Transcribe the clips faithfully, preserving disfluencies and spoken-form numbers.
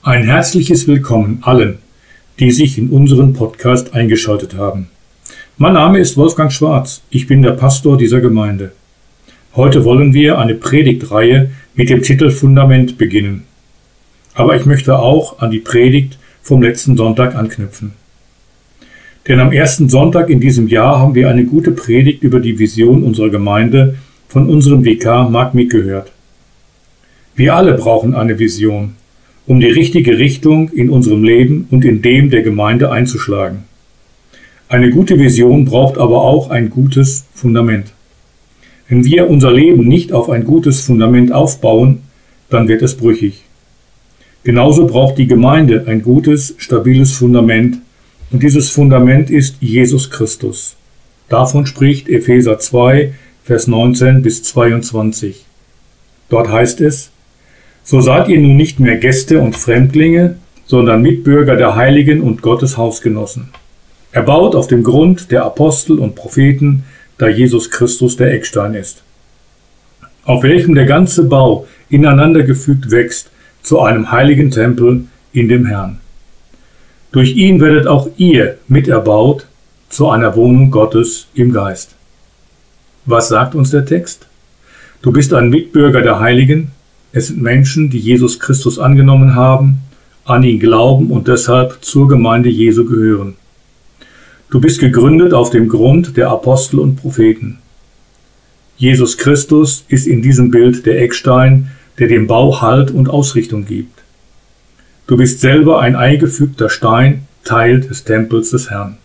Ein herzliches Willkommen allen, die sich in unseren Podcast eingeschaltet haben. Mein Name ist Wolfgang Schwarz, ich bin der Pastor dieser Gemeinde. Heute wollen wir eine Predigtreihe mit dem Titel Fundament beginnen. Aber ich möchte auch an die Predigt vom letzten Sonntag anknüpfen. Denn am ersten Sonntag in diesem Jahr haben wir eine gute Predigt über die Vision unserer Gemeinde von unserem Vikar Mark Mick gehört. Wir alle brauchen eine Vision, um die richtige Richtung in unserem Leben und in dem der Gemeinde einzuschlagen. Eine gute Vision braucht aber auch ein gutes Fundament. Wenn wir unser Leben nicht auf ein gutes Fundament aufbauen, dann wird es brüchig. Genauso braucht die Gemeinde ein gutes, stabiles Fundament, und dieses Fundament ist Jesus Christus. Davon spricht Epheser zwei, Vers neunzehn bis zweiundzwanzig. Dort heißt es: So seid ihr nun nicht mehr Gäste und Fremdlinge, sondern Mitbürger der Heiligen und Gottes Hausgenossen. Erbaut auf dem Grund der Apostel und Propheten, da Jesus Christus der Eckstein ist, auf welchem der ganze Bau ineinander gefügt wächst zu einem heiligen Tempel in dem Herrn. Durch ihn werdet auch ihr miterbaut zu einer Wohnung Gottes im Geist. Was sagt uns der Text? Du bist ein Mitbürger der Heiligen. Es sind Menschen, die Jesus Christus angenommen haben, an ihn glauben und deshalb zur Gemeinde Jesu gehören. Du bist gegründet auf dem Grund der Apostel und Propheten. Jesus Christus ist in diesem Bild der Eckstein, der dem Bau Halt und Ausrichtung gibt. Du bist selber ein eingefügter Stein, Teil des Tempels des Herrn.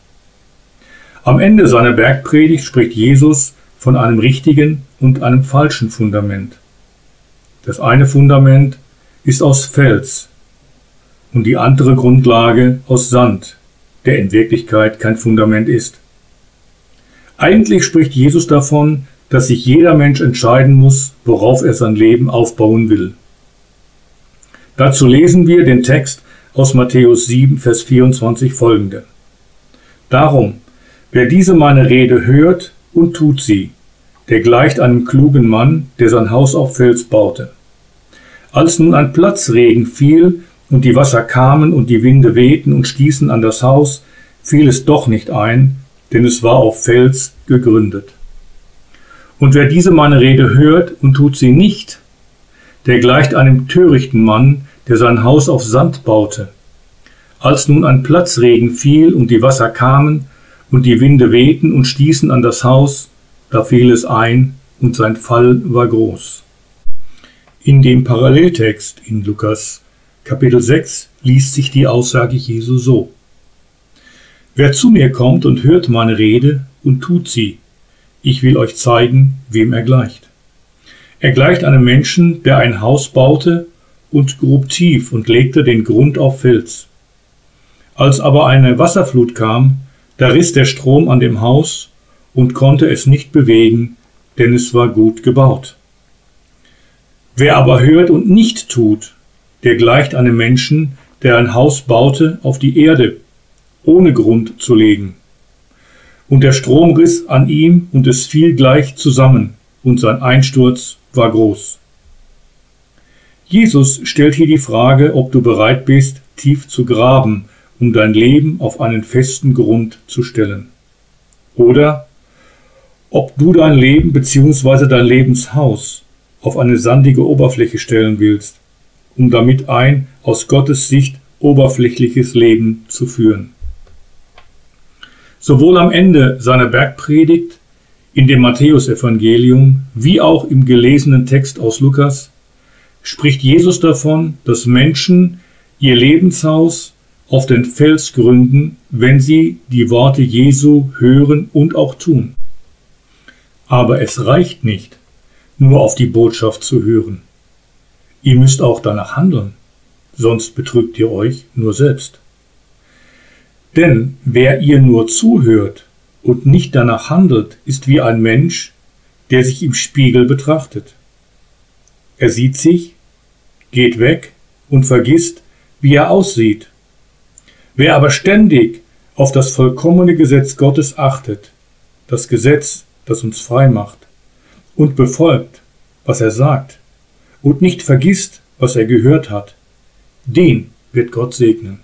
Am Ende seiner Bergpredigt spricht Jesus von einem richtigen und einem falschen Fundament. Das eine Fundament ist aus Fels und die andere Grundlage aus Sand, der in Wirklichkeit kein Fundament ist. Eigentlich spricht Jesus davon, dass sich jeder Mensch entscheiden muss, worauf er sein Leben aufbauen will. Dazu lesen wir den Text aus Matthäus sieben, Vers vierundzwanzig folgende. Darum, wer diese meine Rede hört und tut sie, der gleicht einem klugen Mann, der sein Haus auf Fels baute. Als nun ein Platzregen fiel und die Wasser kamen und die Winde wehten und stießen an das Haus, fiel es doch nicht ein, denn es war auf Fels gegründet. Und wer diese meine Rede hört und tut sie nicht, der gleicht einem törichten Mann, der sein Haus auf Sand baute. Als nun ein Platzregen fiel und die Wasser kamen und die Winde wehten und stießen an das Haus, da fiel es ein und sein Fall war groß. In dem Paralleltext in Lukas Kapitel sechs liest sich die Aussage Jesu so: Wer zu mir kommt und hört meine Rede und tut sie, ich will euch zeigen, wem er gleicht. Er gleicht einem Menschen, der ein Haus baute und grub tief und legte den Grund auf Fels. Als aber eine Wasserflut kam, da riss der Strom an dem Haus und konnte es nicht bewegen, denn es war gut gebaut. Wer aber hört und nicht tut, der gleicht einem Menschen, der ein Haus baute auf die Erde, ohne Grund zu legen. Und der Strom riss an ihm, und es fiel gleich zusammen, und sein Einsturz war groß. Jesus stellt hier die Frage, ob du bereit bist, tief zu graben, um dein Leben auf einen festen Grund zu stellen. Oder ob du dein Leben bzw. dein Lebenshaus auf eine sandige Oberfläche stellen willst, um damit ein aus Gottes Sicht oberflächliches Leben zu führen. Sowohl am Ende seiner Bergpredigt in dem Matthäusevangelium wie auch im gelesenen Text aus Lukas spricht Jesus davon, dass Menschen ihr Lebenshaus auf den Fels gründen, wenn sie die Worte Jesu hören und auch tun. Aber es reicht nicht, nur auf die Botschaft zu hören. Ihr müsst auch danach handeln, sonst betrügt ihr euch nur selbst. Denn wer ihr nur zuhört und nicht danach handelt, ist wie ein Mensch, der sich im Spiegel betrachtet. Er sieht sich, geht weg und vergisst, wie er aussieht. Wer aber ständig auf das vollkommene Gesetz Gottes achtet, das Gesetz, das uns frei macht, und befolgt, was er sagt, und nicht vergisst, was er gehört hat, den wird Gott segnen.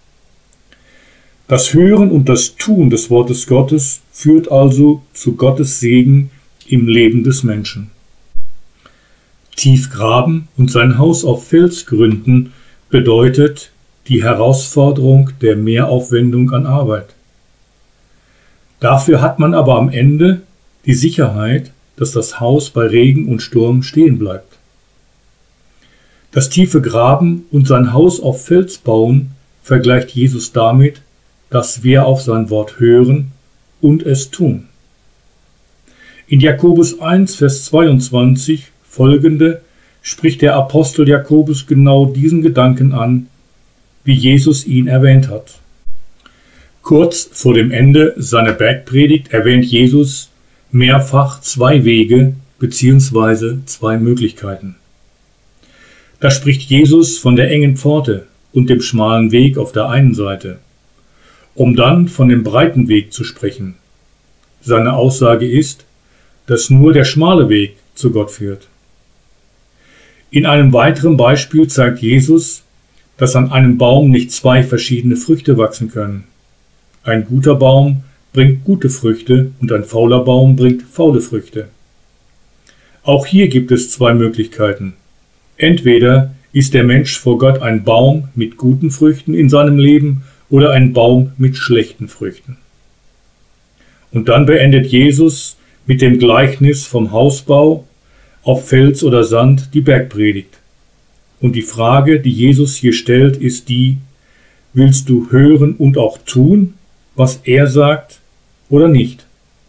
Das Hören und das Tun des Wortes Gottes führt also zu Gottes Segen im Leben des Menschen. Tief graben und sein Haus auf Fels gründen bedeutet die Herausforderung der Mehraufwendung an Arbeit. Dafür hat man aber am Ende die Sicherheit, dass das Haus bei Regen und Sturm stehen bleibt. Das tiefe Graben und sein Haus auf Fels bauen vergleicht Jesus damit, dass wir auf sein Wort hören und es tun. In Jakobus eins, Vers zweiundzwanzig folgende spricht der Apostel Jakobus genau diesen Gedanken an, wie Jesus ihn erwähnt hat. Kurz vor dem Ende seiner Bergpredigt erwähnt Jesus mehrfach zwei Wege bzw. zwei Möglichkeiten. Da spricht Jesus von der engen Pforte und dem schmalen Weg auf der einen Seite, um dann von dem breiten Weg zu sprechen. Seine Aussage ist, dass nur der schmale Weg zu Gott führt. In einem weiteren Beispiel zeigt Jesus, dass an einem Baum nicht zwei verschiedene Früchte wachsen können. Ein guter Baum bringt gute Früchte und ein fauler Baum bringt faule Früchte. Auch hier gibt es zwei Möglichkeiten. Entweder ist der Mensch vor Gott ein Baum mit guten Früchten in seinem Leben oder ein Baum mit schlechten Früchten. Und dann beendet Jesus mit dem Gleichnis vom Hausbau auf Fels oder Sand die Bergpredigt. Und die Frage, die Jesus hier stellt, ist die: Willst du hören und auch tun, was er sagt, oder nicht?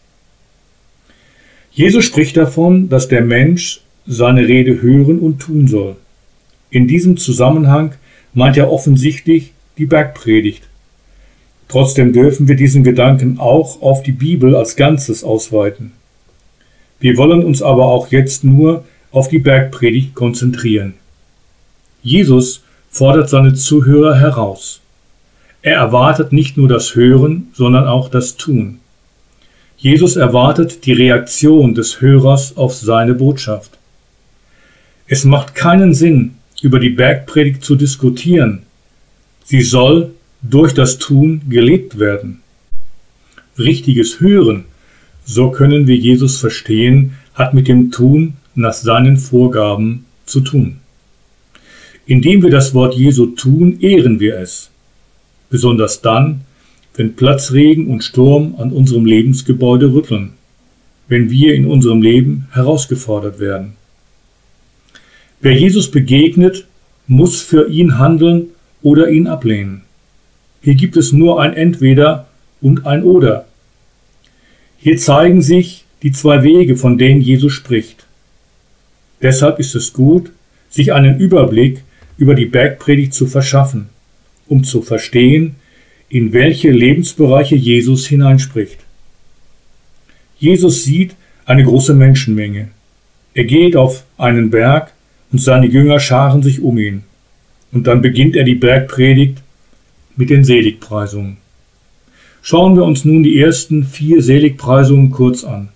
Jesus spricht davon, dass der Mensch seine Rede hören und tun soll. In diesem Zusammenhang meint er offensichtlich die Bergpredigt. Trotzdem dürfen wir diesen Gedanken auch auf die Bibel als Ganzes ausweiten. Wir wollen uns aber auch jetzt nur auf die Bergpredigt konzentrieren. Jesus fordert seine Zuhörer heraus. Er erwartet nicht nur das Hören, sondern auch das Tun. Jesus erwartet die Reaktion des Hörers auf seine Botschaft. Es macht keinen Sinn, über die Bergpredigt zu diskutieren. Sie soll durch das Tun gelebt werden. Richtiges Hören, so können wir Jesus verstehen, hat mit dem Tun nach seinen Vorgaben zu tun. Indem wir das Wort Jesu tun, ehren wir es. Besonders dann, wenn Platzregen und Sturm an unserem Lebensgebäude rütteln, wenn wir in unserem Leben herausgefordert werden. Wer Jesus begegnet, muss für ihn handeln oder ihn ablehnen. Hier gibt es nur ein Entweder und ein Oder. Hier zeigen sich die zwei Wege, von denen Jesus spricht. Deshalb ist es gut, sich einen Überblick über die Bergpredigt zu verschaffen, um zu verstehen, in welche Lebensbereiche Jesus hineinspricht. Jesus sieht eine große Menschenmenge. Er geht auf einen Berg und seine Jünger scharen sich um ihn. Und dann beginnt er die Bergpredigt mit den Seligpreisungen. Schauen wir uns nun die ersten vier Seligpreisungen kurz an.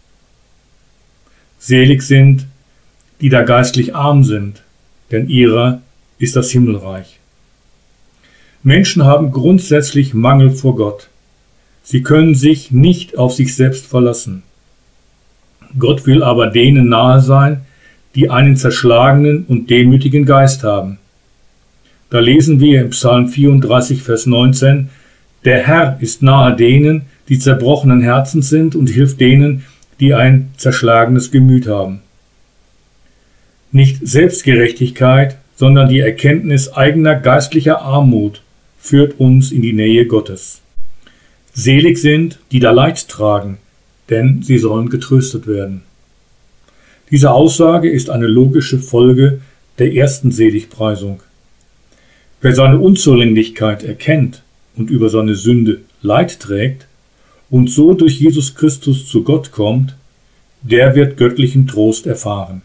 Selig sind, die da geistlich arm sind, denn ihrer ist das Himmelreich. Menschen haben grundsätzlich Mangel vor Gott. Sie können sich nicht auf sich selbst verlassen. Gott will aber denen nahe sein, die einen zerschlagenen und demütigen Geist haben. Da lesen wir im Psalm vierunddreißig, Vers neunzehn, der Herr ist nahe denen, die zerbrochenen Herzens sind und hilft denen, die ein zerschlagenes Gemüt haben. Nicht Selbstgerechtigkeit, sondern die Erkenntnis eigener geistlicher Armut führt uns in die Nähe Gottes. Selig sind, die da Leid tragen, denn sie sollen getröstet werden. Diese Aussage ist eine logische Folge der ersten Seligpreisung. Wer seine Unzulänglichkeit erkennt und über seine Sünde Leid trägt und so durch Jesus Christus zu Gott kommt, der wird göttlichen Trost erfahren.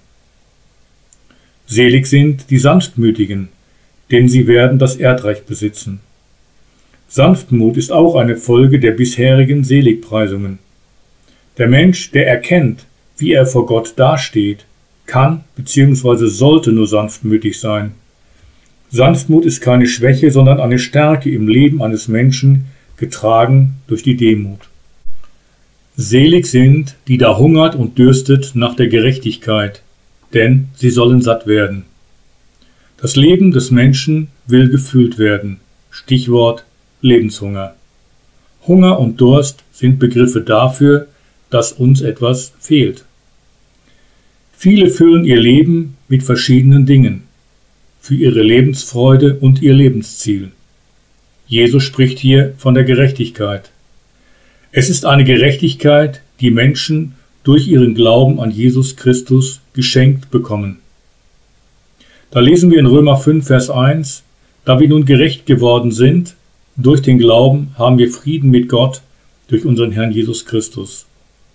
Selig sind die Sanftmütigen, denn sie werden das Erdreich besitzen. Sanftmut ist auch eine Folge der bisherigen Seligpreisungen. Der Mensch, der erkennt, wie er vor Gott dasteht, kann bzw. sollte nur sanftmütig sein. Sanftmut ist keine Schwäche, sondern eine Stärke im Leben eines Menschen, getragen durch die Demut. Selig sind, die da hungert und dürstet nach der Gerechtigkeit, denn sie sollen satt werden. Das Leben des Menschen will gefüllt werden. Stichwort Lebenshunger. Hunger und Durst sind Begriffe dafür, dass uns etwas fehlt. Viele füllen ihr Leben mit verschiedenen Dingen, für ihre Lebensfreude und ihr Lebensziel. Jesus spricht hier von der Gerechtigkeit. Es ist eine Gerechtigkeit, die Menschen durch ihren Glauben an Jesus Christus geschenkt bekommen. Da lesen wir in Römer fünf, Vers eins, da wir nun gerecht geworden sind, durch den Glauben haben wir Frieden mit Gott durch unseren Herrn Jesus Christus.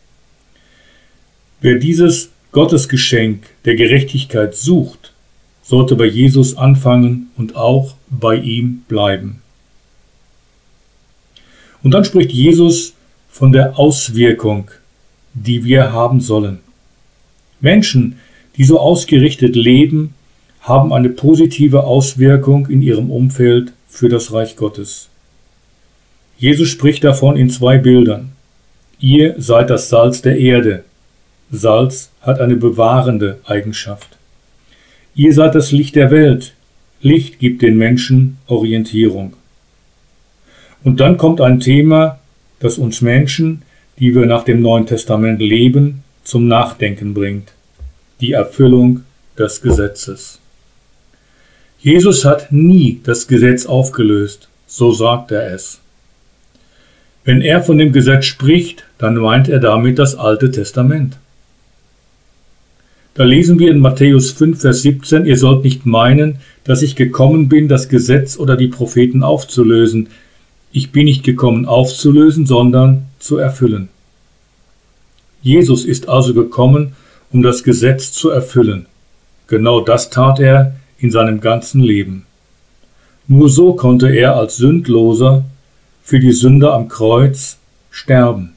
Wer dieses Gottesgeschenk der Gerechtigkeit sucht, sollte bei Jesus anfangen und auch bei ihm bleiben. Und dann spricht Jesus von der Auswirkung, die wir haben sollen. Menschen, die so ausgerichtet leben, haben eine positive Auswirkung in ihrem Umfeld für das Reich Gottes. Jesus spricht davon in zwei Bildern. Ihr seid das Salz der Erde. Salz hat eine bewahrende Eigenschaft. Ihr seid das Licht der Welt. Licht gibt den Menschen Orientierung. Und dann kommt ein Thema, das uns Menschen, die wir nach dem Neuen Testament leben, zum Nachdenken bringt. Die Erfüllung des Gesetzes. Jesus hat nie das Gesetz aufgelöst, so sagt er es. Wenn er von dem Gesetz spricht, dann meint er damit das Alte Testament. Da lesen wir in Matthäus fünf, Vers siebzehn, ihr sollt nicht meinen, dass ich gekommen bin, das Gesetz oder die Propheten aufzulösen. Ich bin nicht gekommen aufzulösen, sondern zu erfüllen. Jesus ist also gekommen, um das Gesetz zu erfüllen. Genau das tat er in seinem ganzen Leben. Nur so konnte er als Sündloser für die Sünder am Kreuz sterben.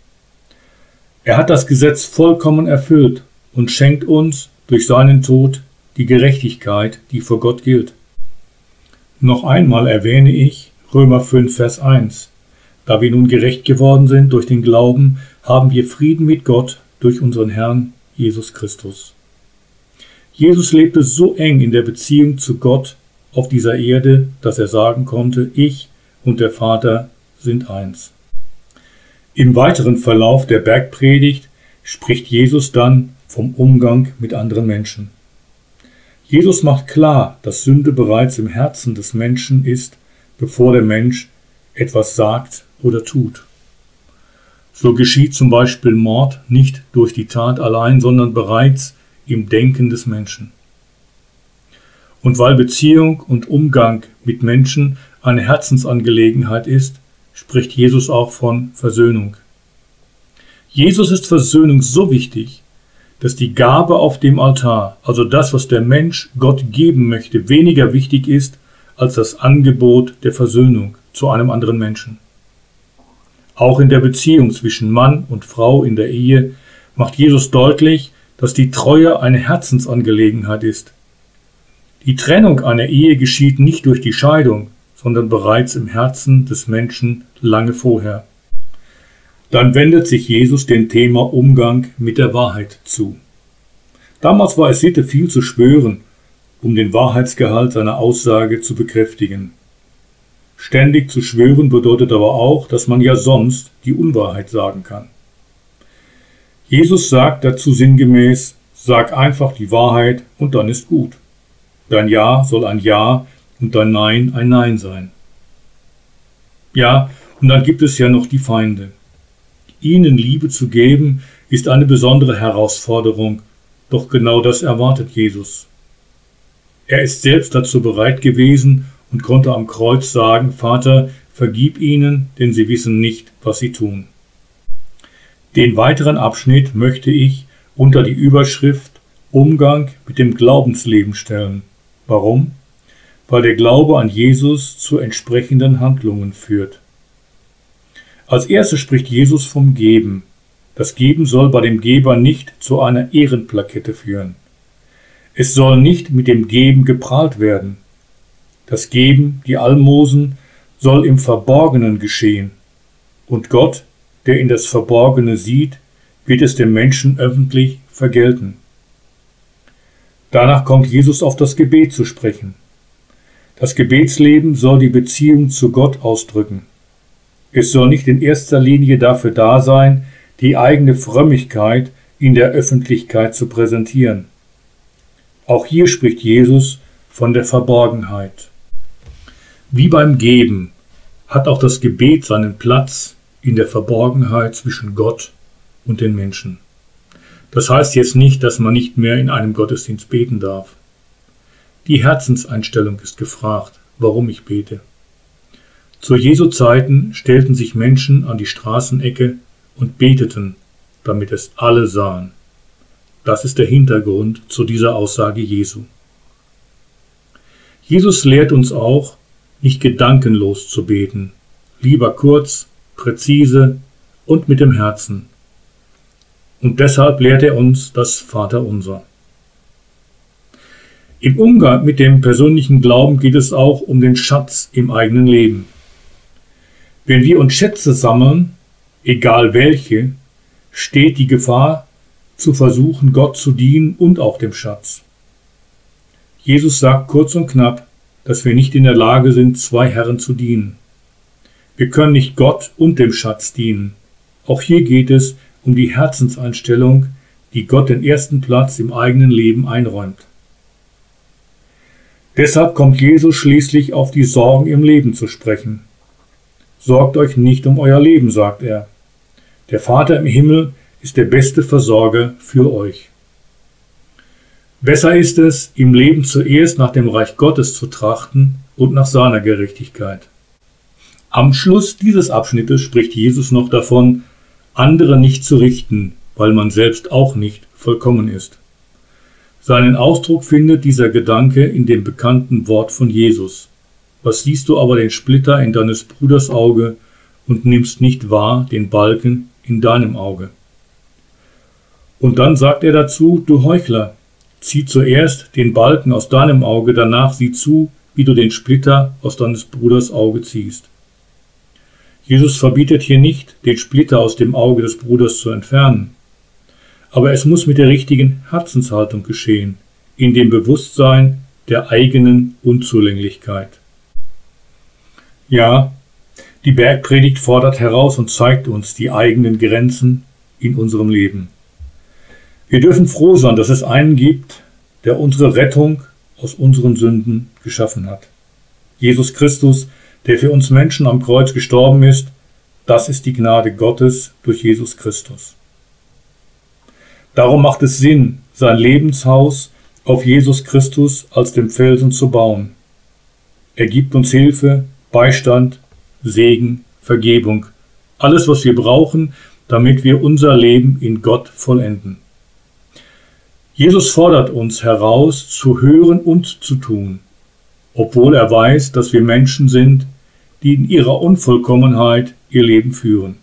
Er hat das Gesetz vollkommen erfüllt und schenkt uns durch seinen Tod die Gerechtigkeit, die vor Gott gilt. Noch einmal erwähne ich Römer fünf, Vers eins. Da wir nun gerecht geworden sind durch den Glauben, haben wir Frieden mit Gott durch unseren Herrn Jesus Christus. Jesus lebte so eng in der Beziehung zu Gott auf dieser Erde, dass er sagen konnte, ich und der Vater sind eins. Im weiteren Verlauf der Bergpredigt spricht Jesus dann vom Umgang mit anderen Menschen. Jesus macht klar, dass Sünde bereits im Herzen des Menschen ist, bevor der Mensch etwas sagt oder tut. So geschieht zum Beispiel Mord nicht durch die Tat allein, sondern bereits im Denken des Menschen. Und weil Beziehung und Umgang mit Menschen eine Herzensangelegenheit ist, spricht Jesus auch von Versöhnung. Jesus ist Versöhnung so wichtig, dass die Gabe auf dem Altar, also das, was der Mensch Gott geben möchte, weniger wichtig ist als das Angebot der Versöhnung zu einem anderen Menschen. Auch in der Beziehung zwischen Mann und Frau in der Ehe macht Jesus deutlich, dass die Treue eine Herzensangelegenheit ist. Die Trennung einer Ehe geschieht nicht durch die Scheidung, sondern bereits im Herzen des Menschen lange vorher. Dann wendet sich Jesus dem Thema Umgang mit der Wahrheit zu. Damals war es Sitte, viel zu schwören, um den Wahrheitsgehalt seiner Aussage zu bekräftigen. Ständig zu schwören bedeutet aber auch, dass man ja sonst die Unwahrheit sagen kann. Jesus sagt dazu sinngemäß, sag einfach die Wahrheit und dann ist gut. Dein Ja soll ein Ja und dein Nein ein Nein sein. Ja, und dann gibt es ja noch die Feinde. Ihnen Liebe zu geben, ist eine besondere Herausforderung, doch genau das erwartet Jesus. Er ist selbst dazu bereit gewesen und konnte am Kreuz sagen, Vater, vergib ihnen, denn sie wissen nicht, was sie tun. Den weiteren Abschnitt möchte ich unter die Überschrift Umgang mit dem Glaubensleben stellen. Warum? Weil der Glaube an Jesus zu entsprechenden Handlungen führt. Als erstes spricht Jesus vom Geben. Das Geben soll bei dem Geber nicht zu einer Ehrenplakette führen. Es soll nicht mit dem Geben geprahlt werden. Das Geben, die Almosen, soll im Verborgenen geschehen. Und Gott, der in das Verborgene sieht, wird es dem Menschen öffentlich vergelten. Danach kommt Jesus auf das Gebet zu sprechen. Das Gebetsleben soll die Beziehung zu Gott ausdrücken. Es soll nicht in erster Linie dafür da sein, die eigene Frömmigkeit in der Öffentlichkeit zu präsentieren. Auch hier spricht Jesus von der Verborgenheit. Wie beim Geben hat auch das Gebet seinen Platz in der Verborgenheit zwischen Gott und den Menschen. Das heißt jetzt nicht, dass man nicht mehr in einem Gottesdienst beten darf. Die Herzenseinstellung ist gefragt, warum ich bete. Zu Jesu Zeiten stellten sich Menschen an die Straßenecke und beteten, damit es alle sahen. Das ist der Hintergrund zu dieser Aussage Jesu. Jesus lehrt uns auch, nicht gedankenlos zu beten, lieber kurz, präzise und mit dem Herzen. Und deshalb lehrt er uns das Vaterunser. Im Umgang mit dem persönlichen Glauben geht es auch um den Schatz im eigenen Leben. Wenn wir uns Schätze sammeln, egal welche, steht die Gefahr, zu versuchen, Gott zu dienen und auch dem Schatz. Jesus sagt kurz und knapp, dass wir nicht in der Lage sind, zwei Herren zu dienen. Wir können nicht Gott und dem Schatz dienen. Auch hier geht es um die Herzenseinstellung, die Gott den ersten Platz im eigenen Leben einräumt. Deshalb kommt Jesus schließlich auf die Sorgen im Leben zu sprechen. Sorgt euch nicht um euer Leben, sagt er. Der Vater im Himmel ist der beste Versorger für euch. Besser ist es, im Leben zuerst nach dem Reich Gottes zu trachten und nach seiner Gerechtigkeit. Am Schluss dieses Abschnittes spricht Jesus noch davon, andere nicht zu richten, weil man selbst auch nicht vollkommen ist. Seinen Ausdruck findet dieser Gedanke in dem bekannten Wort von Jesus. Was siehst du aber den Splitter in deines Bruders Auge und nimmst nicht wahr den Balken in deinem Auge? Und dann sagt er dazu, du Heuchler, zieh zuerst den Balken aus deinem Auge, danach sieh zu, wie du den Splitter aus deines Bruders Auge ziehst. Jesus verbietet hier nicht, den Splitter aus dem Auge des Bruders zu entfernen. Aber es muss mit der richtigen Herzenshaltung geschehen, in dem Bewusstsein der eigenen Unzulänglichkeit. Ja, die Bergpredigt fordert heraus und zeigt uns die eigenen Grenzen in unserem Leben. Wir dürfen froh sein, dass es einen gibt, der unsere Rettung aus unseren Sünden geschaffen hat. Jesus Christus, der für uns Menschen am Kreuz gestorben ist, das ist die Gnade Gottes durch Jesus Christus. Darum macht es Sinn, sein Lebenshaus auf Jesus Christus als dem Felsen zu bauen. Er gibt uns Hilfe, Beistand, Segen, Vergebung, alles, was wir brauchen, damit wir unser Leben in Gott vollenden. Jesus fordert uns heraus, zu hören und zu tun, obwohl er weiß, dass wir Menschen sind, die in ihrer Unvollkommenheit ihr Leben führen.